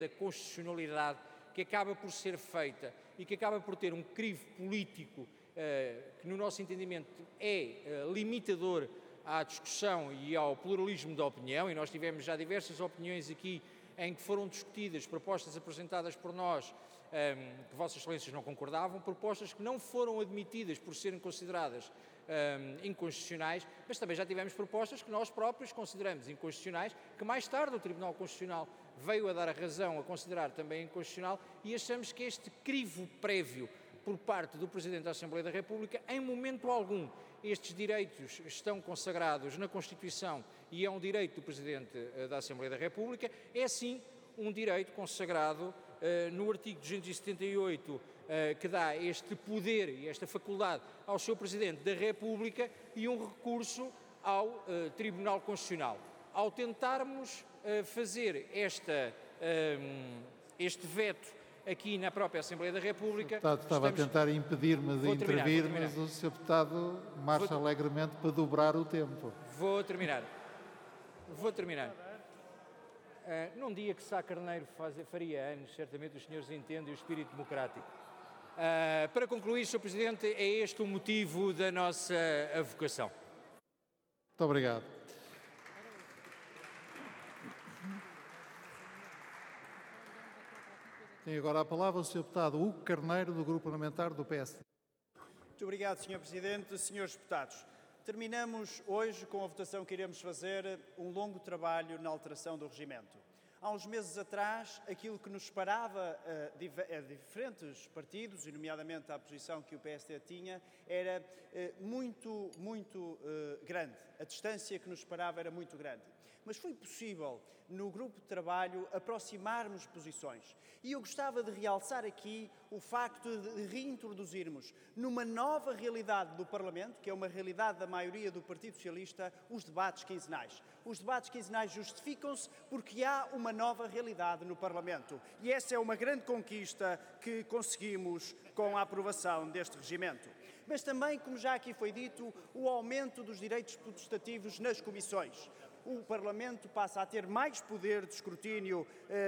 da constitucionalidade que acaba por ser feita e que acaba por ter um crivo político que, no nosso entendimento, é limitador à discussão e ao pluralismo da opinião, e nós tivemos já diversas opiniões aqui em que foram discutidas propostas apresentadas por nós que Vossas Excelências não concordavam, propostas que não foram admitidas por serem consideradas inconstitucionais, mas também já tivemos propostas que nós próprios consideramos inconstitucionais, que mais tarde o Tribunal Constitucional veio a dar a razão a considerar também inconstitucional, e achamos que este crivo prévio por parte do Presidente da Assembleia da República, em momento algum, estes direitos estão consagrados na Constituição e é um direito do Presidente da Assembleia da República, é sim um direito consagrado no artigo 278, que dá este poder e esta faculdade ao Sr. Presidente da República, e um recurso ao Tribunal Constitucional. Ao tentarmos fazer este veto aqui na própria Assembleia da República... O deputado estava a tentar impedir-me de intervir, mas o Sr. Deputado marcha alegremente para dobrar o tempo. Vou terminar. Num dia que Sá Carneiro faria anos, certamente os senhores entendem o espírito democrático. Para concluir, Sr. Presidente, é este o motivo da nossa avocação. Muito obrigado. Tem agora a palavra o Sr. Deputado Hugo Carneiro, do Grupo Parlamentar do PSD. Muito obrigado, Sr. Presidente. Senhores Deputados, terminamos hoje, com a votação que iremos fazer, um longo trabalho na alteração do regimento. Há uns meses atrás, aquilo que nos separava a diferentes partidos, e nomeadamente a posição que o PSD tinha, era muito grande. A distância que nos separava era muito grande. Mas foi possível, no grupo de trabalho, aproximarmos posições. E eu gostava de realçar aqui o facto de reintroduzirmos, numa nova realidade do Parlamento, que é uma realidade da maioria do Partido Socialista, os debates quinzenais. Os debates quinzenais justificam-se porque há uma nova realidade no Parlamento. E essa é uma grande conquista que conseguimos com a aprovação deste regimento. Mas também, como já aqui foi dito, o aumento dos direitos potestativos nas comissões. O Parlamento passa a ter mais poder de escrutínio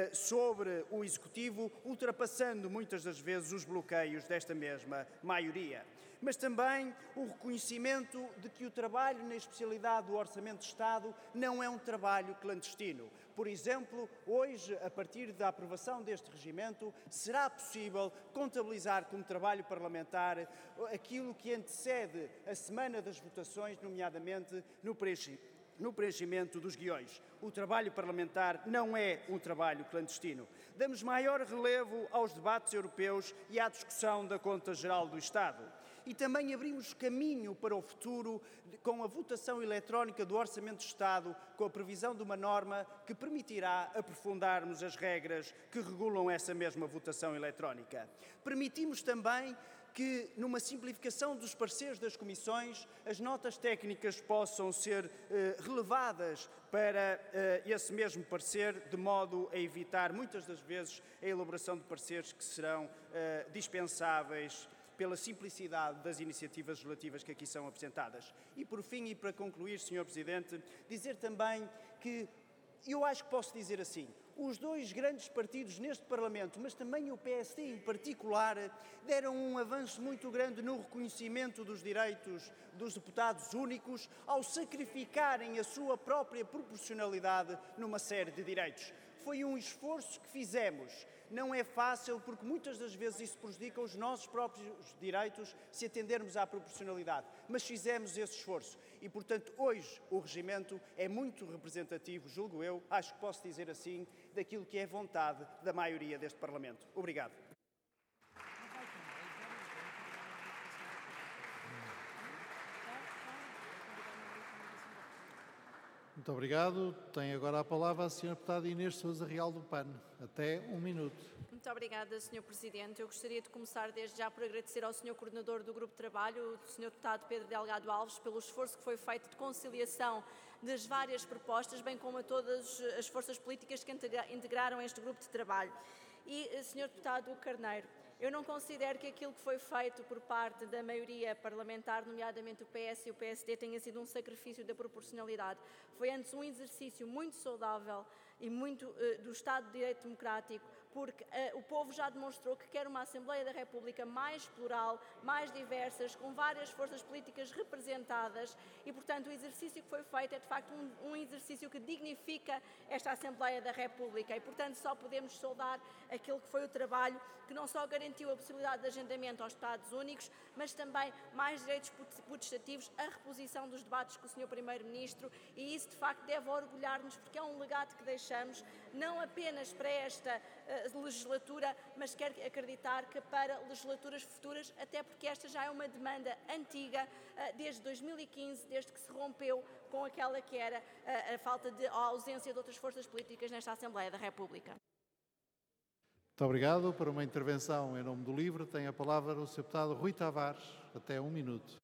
sobre o Executivo, ultrapassando muitas das vezes os bloqueios desta mesma maioria. Mas também o reconhecimento de que o trabalho na especialidade do Orçamento de Estado não é um trabalho clandestino. Por exemplo, hoje, a partir da aprovação deste regimento, será possível contabilizar como trabalho parlamentar aquilo que antecede a semana das votações, nomeadamente no preenchimento dos guiões. O trabalho parlamentar não é um trabalho clandestino. Damos maior relevo aos debates europeus e à discussão da Conta Geral do Estado. E também abrimos caminho para o futuro com a votação eletrónica do Orçamento de Estado, com a previsão de uma norma que permitirá aprofundarmos as regras que regulam essa mesma votação eletrónica. Permitimos também que, numa simplificação dos pareceres das comissões, as notas técnicas possam ser relevadas para esse mesmo parecer, de modo a evitar, muitas das vezes, a elaboração de pareceres que serão dispensáveis pela simplicidade das iniciativas legislativas que aqui são apresentadas. E, por fim, e para concluir, Sr. Presidente, dizer também que, eu acho que posso dizer assim, os dois grandes partidos neste Parlamento, mas também o PSD em particular, deram um avanço muito grande no reconhecimento dos direitos dos deputados únicos ao sacrificarem a sua própria proporcionalidade numa série de direitos. Foi um esforço que fizemos. Não é fácil, porque muitas das vezes isso prejudica os nossos próprios direitos se atendermos à proporcionalidade. Mas fizemos esse esforço. E, portanto, hoje o regimento é muito representativo, julgo eu, acho que posso dizer assim, daquilo que é vontade da maioria deste Parlamento. Obrigado. Muito obrigado. Tem agora a palavra a Sra. Deputada Inês Sousa Real do PAN. Até 1 minuto. Muito obrigada, Sr. Presidente. Eu gostaria de começar desde já por agradecer ao Sr. Coordenador do Grupo de Trabalho, o Sr. Deputado Pedro Delgado Alves, pelo esforço que foi feito de conciliação das várias propostas, bem como a todas as forças políticas que integraram este Grupo de Trabalho. E, Sr. Deputado Carneiro, eu não considero que aquilo que foi feito por parte da maioria parlamentar, nomeadamente o PS e o PSD, tenha sido um sacrifício da proporcionalidade. Foi antes um exercício muito saudável e muito do Estado de Direito Democrático, porque o povo já demonstrou que quer uma Assembleia da República mais plural, mais diversa, com várias forças políticas representadas e, portanto, o exercício que foi feito é, de facto, um exercício que dignifica esta Assembleia da República e, portanto, só podemos saudar aquilo que foi o trabalho que não só garantiu a possibilidade de agendamento aos Estados únicos, mas também mais direitos potestativos, a reposição dos debates com o Sr. Primeiro-Ministro, e isso, de facto, deve orgulhar-nos, porque é um legado que deixamos, não apenas para esta legislatura, mas quero acreditar que para legislaturas futuras, até porque esta já é uma demanda antiga, desde 2015, desde que se rompeu com aquela que era a ausência de outras forças políticas nesta Assembleia da República. Muito obrigado. Para uma intervenção em nome do LIVRE, tem a palavra o Sr. Deputado Rui Tavares, até 1 minuto.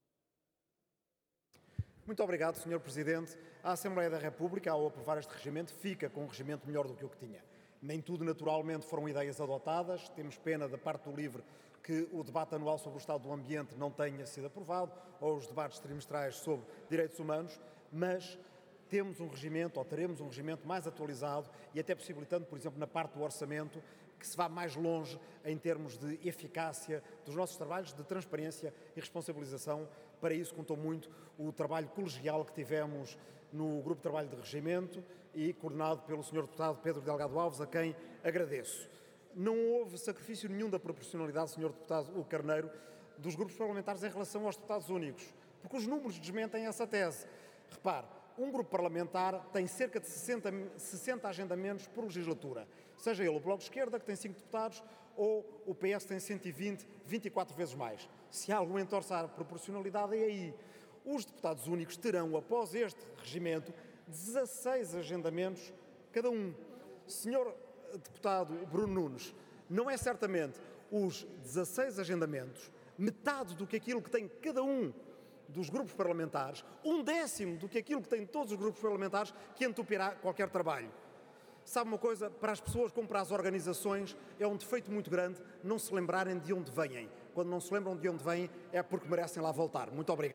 Muito obrigado, Sr. Presidente. A Assembleia da República, ao aprovar este regimento, fica com um regimento melhor do que o que tinha. Nem tudo, naturalmente, foram ideias adotadas. Temos pena, da parte do LIVRE, que o debate anual sobre o estado do ambiente não tenha sido aprovado, ou os debates trimestrais sobre direitos humanos, mas temos um regimento, ou teremos um regimento mais atualizado e até possibilitando, por exemplo, na parte do orçamento, que se vá mais longe em termos de eficácia dos nossos trabalhos, de transparência e responsabilização. Para isso contou muito o trabalho colegial que tivemos no Grupo de Trabalho de Regimento e coordenado pelo Sr. Deputado Pedro Delgado Alves, a quem agradeço. Não houve sacrifício nenhum da proporcionalidade, Sr. Deputado Hugo Carneiro, dos grupos parlamentares em relação aos deputados únicos, porque os números desmentem essa tese. Repare, um grupo parlamentar tem cerca de 60 agendamentos por legislatura, seja ele o Bloco de Esquerda, que tem 5 deputados, ou o PS, que tem 120, 24 vezes mais. Se há algum entorçar a proporcionalidade, é aí. Os deputados únicos terão, após este regimento, 16 agendamentos cada um. Senhor Deputado Bruno Nunes, não é certamente os 16 agendamentos, metade do que aquilo que tem cada um dos grupos parlamentares, 1/10 do que aquilo que têm todos os grupos parlamentares, que entupirá qualquer trabalho. Sabe uma coisa? Para as pessoas como para as organizações é um defeito muito grande não se lembrarem de onde vêm. Quando não se lembram de onde vêm é porque merecem lá voltar. Muito obrigado.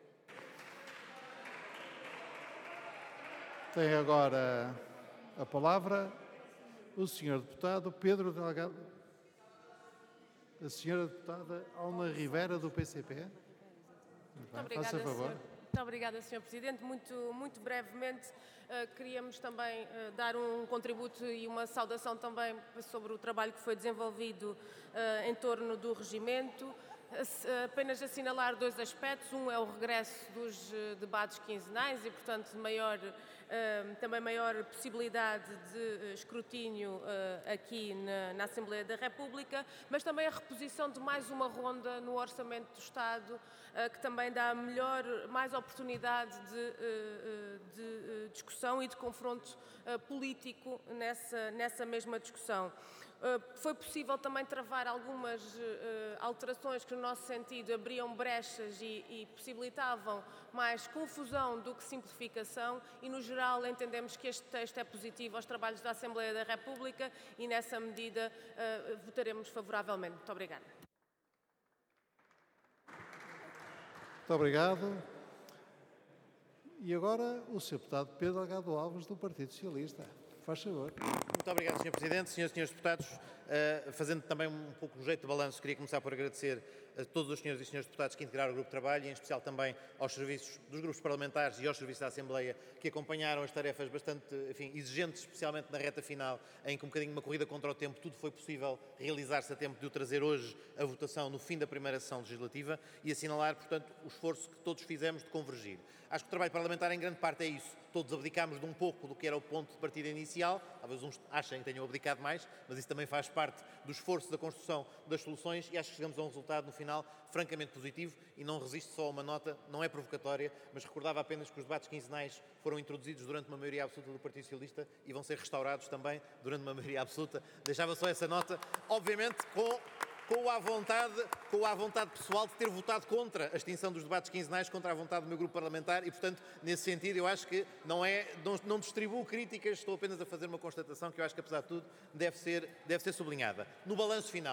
Tem agora a palavra o Sr. Deputado Pedro Delgado. A Sra. Deputada Alma Rivera, do PCP. Muito obrigada, muito obrigada, Sr. Presidente. Muito brevemente, queríamos também dar um contributo e uma saudação também sobre o trabalho que foi desenvolvido em torno do regimento. Apenas assinalar 2 aspectos. Um é o regresso dos debates quinzenais e, portanto, também maior possibilidade de escrutínio aqui na Assembleia da República, mas também a reposição de mais uma ronda no Orçamento do Estado, que também dá mais oportunidade de discussão e de confronto político nessa mesma discussão. Foi possível também travar algumas alterações que, no nosso sentido, abriam brechas e possibilitavam mais confusão do que simplificação e, no geral, entendemos que este texto é positivo aos trabalhos da Assembleia da República e, nessa medida, votaremos favoravelmente. Muito obrigada. Muito obrigado. E agora o Sr. Deputado Pedro Delgado Alves, do Partido Socialista. Faz favor. Muito obrigado, Sr. Presidente. Senhoras e Srs. Deputados, fazendo também um pouco o jeito de balanço, queria começar por agradecer a todos os senhores e senhores deputados que integraram o Grupo de Trabalho e, em especial, também aos serviços dos grupos parlamentares e aos serviços da Assembleia que acompanharam as tarefas bastante, exigentes, especialmente na reta final, em que um bocadinho uma corrida contra o tempo, tudo foi possível realizar-se a tempo de o trazer hoje a votação no fim da primeira sessão legislativa e assinalar, portanto, o esforço que todos fizemos de convergir. Acho que o trabalho parlamentar, em grande parte, é isso. Todos abdicámos de um pouco do que era o ponto de partida inicial. Talvez uns achem que tenham abdicado mais, mas isso também faz parte do esforço da construção das soluções e acho que chegamos a um resultado, no final, francamente positivo e não resisto só a uma nota, não é provocatória, mas recordava apenas que os debates quinzenais foram introduzidos durante uma maioria absoluta do Partido Socialista e vão ser restaurados também durante uma maioria absoluta. Deixava só essa nota, obviamente com a vontade pessoal de ter votado contra a extinção dos debates quinzenais, contra a vontade do meu grupo parlamentar e, portanto, nesse sentido, eu acho que não distribuo críticas, estou apenas a fazer uma constatação que eu acho que, apesar de tudo, deve ser sublinhada. No balanço final,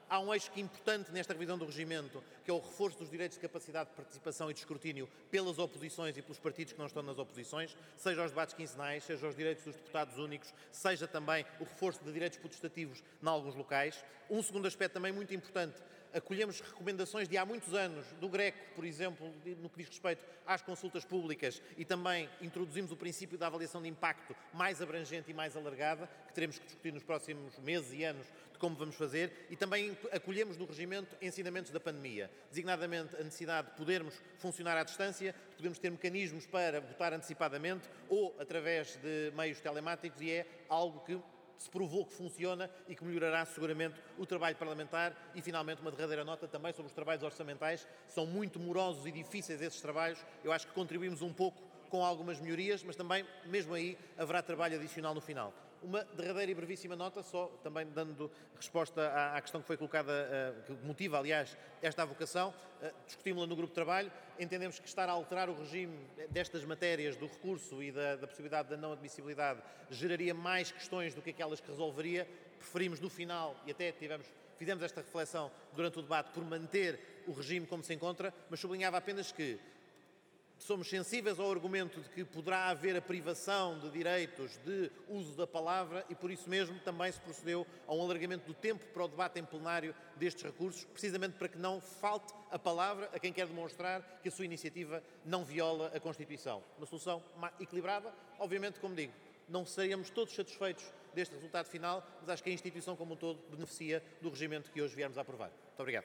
há um eixo importante nesta revisão do regimento, que é o reforço dos direitos de capacidade de participação e de escrutínio pelas oposições e pelos partidos que não estão nas oposições, seja aos debates quinzenais, seja aos direitos dos deputados únicos, seja também o reforço de direitos potestativos em alguns locais. Um segundo aspecto também muito importante: acolhemos recomendações de há muitos anos do GRECO, por exemplo, no que diz respeito às consultas públicas, e também introduzimos o princípio da avaliação de impacto mais abrangente e mais alargada, que teremos que discutir nos próximos meses e anos de como vamos fazer, e também acolhemos no regimento ensinamentos da pandemia, designadamente a necessidade de podermos funcionar à distância, de podermos ter mecanismos para votar antecipadamente ou através de meios telemáticos, e é algo que se provou que funciona e que melhorará seguramente o trabalho parlamentar. E, finalmente, uma derradeira nota também sobre os trabalhos orçamentais. São muito morosos e difíceis esses trabalhos. Eu acho que contribuímos um pouco com algumas melhorias, mas também, mesmo aí, haverá trabalho adicional no final. Uma derradeira e brevíssima nota, só também dando resposta à questão que foi colocada, que motiva, aliás, esta avocação. Discutimos-la no grupo de trabalho. Entendemos que estar a alterar o regime destas matérias do recurso e da possibilidade da não admissibilidade geraria mais questões do que aquelas que resolveria. Preferimos no final, e até fizemos esta reflexão durante o debate, por manter o regime como se encontra, mas sublinhava apenas que somos sensíveis ao argumento de que poderá haver a privação de direitos de uso da palavra, e por isso mesmo também se procedeu a um alargamento do tempo para o debate em plenário destes recursos, precisamente para que não falte a palavra a quem quer demonstrar que a sua iniciativa não viola a Constituição. Uma solução equilibrada. Obviamente, como digo, não seremos todos satisfeitos deste resultado final, mas acho que a instituição como um todo beneficia do regimento que hoje viemos a aprovar. Muito obrigado.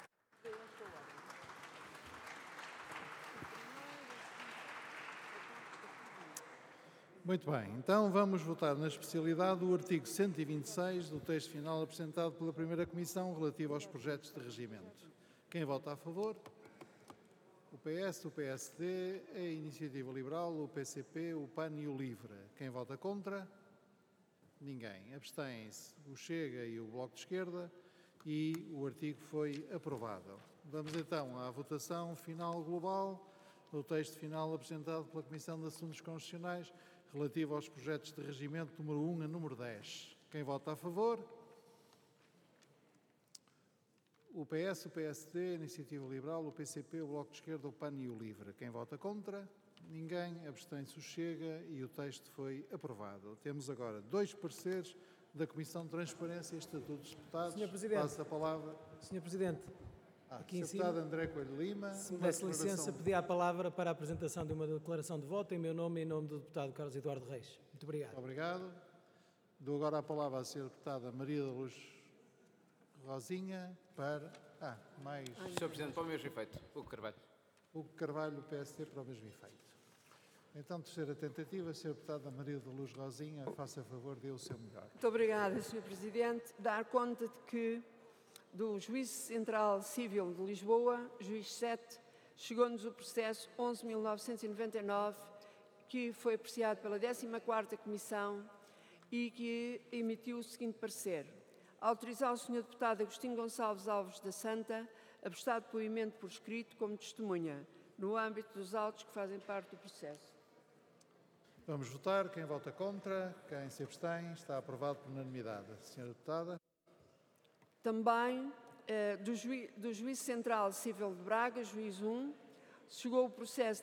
Muito bem, então vamos votar na especialidade o artigo 126 do texto final apresentado pela primeira Comissão relativo aos projetos de regimento. Quem vota a favor? O PS, o PSD, a Iniciativa Liberal, o PCP, o PAN e o LIVRE. Quem vota contra? Ninguém. Abstém-se o Chega e o Bloco de Esquerda, e o artigo foi aprovado. Vamos então à votação final global do texto final apresentado pela Comissão de Assuntos Constitucionais relativo aos projetos de regimento número 1 a número 10. Quem vota a favor? O PS, o PSD, a Iniciativa Liberal, o PCP, o Bloco de Esquerda, o PAN e o LIVRE. Quem vota contra? Ninguém. Abstém-se o Chega, e o texto foi aprovado. Temos agora 2 pareceres da Comissão de Transparência e Estatuto dos Deputados. Sr. Presidente. Passo a palavra. Sr. Presidente. Aqui em Deputado cima, André Coelho Lima. se me desse licença, pedir a palavra para a apresentação de uma declaração de voto em meu nome e em nome do deputado Carlos Eduardo Reis. Muito obrigado. Muito obrigado. Dou agora a palavra à Sra. Deputada Maria da Luz Rosinha para... Sr. Presidente, para o mesmo efeito, Hugo Carvalho. Hugo Carvalho, PSD, para o mesmo efeito. Então, terceira tentativa, Sra. Deputada Maria da Luz Rosinha, faça favor, dê o seu melhor. Muito obrigada, Sr. Presidente. Dar conta de que do Juízo Central Civil de Lisboa, juiz 7, chegou-nos o processo 11.999, que foi apreciado pela 14ª Comissão e que emitiu o seguinte parecer: autorizar o Sr. Deputado Agostinho Gonçalves Alves da Santa a prestar depoimento por escrito como testemunha, no âmbito dos autos que fazem parte do processo. Vamos votar. Quem vota contra? Quem se abstém? Está aprovado por unanimidade. Sra. Deputada. Também do Juízo Central Civil de Braga, juiz 1, chegou o processo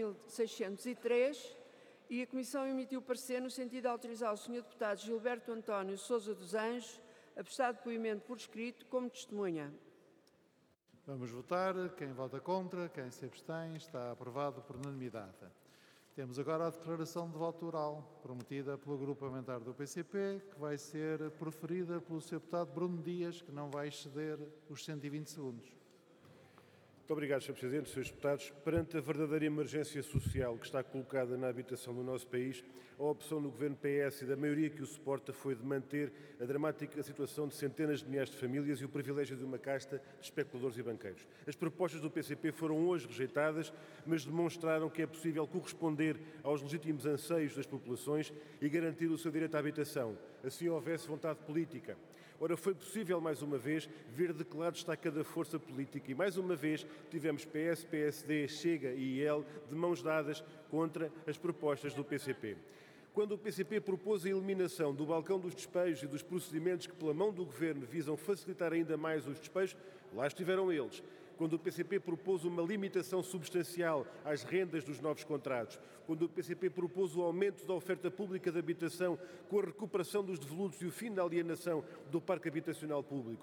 3.603 e a Comissão emitiu parecer no sentido de autorizar o Sr. Deputado Gilberto António Sousa dos Anjos a prestar depoimento por escrito como testemunha. Vamos votar. Quem vota contra? Quem se abstém? Está aprovado por unanimidade. Temos agora a declaração de voto oral, prometida pelo Grupo Parlamentar do PCP, que vai ser proferida pelo Sr. Deputado Bruno Dias, que não vai exceder os 120 segundos. Muito obrigado, Sr. Presidente, Srs. Deputados. Perante a verdadeira emergência social que está colocada na habitação do nosso país, a opção do Governo PS e da maioria que o suporta foi de manter a dramática situação de centenas de milhares de famílias e o privilégio de uma casta de especuladores e banqueiros. As propostas do PCP foram hoje rejeitadas, mas demonstraram que é possível corresponder aos legítimos anseios das populações e garantir o seu direito à habitação, assim houvesse vontade política. Ora, foi possível, mais uma vez, ver de que lado está cada força política e, mais uma vez, tivemos PS, PSD, Chega e IEL de mãos dadas contra as propostas do PCP. Quando o PCP propôs a eliminação do balcão dos despejos e dos procedimentos que, pela mão do Governo, visam facilitar ainda mais os despejos, lá estiveram eles. Quando o PCP propôs uma limitação substancial às rendas dos novos contratos, quando o PCP propôs o aumento da oferta pública de habitação com a recuperação dos devolutos e o fim da alienação do parque habitacional público,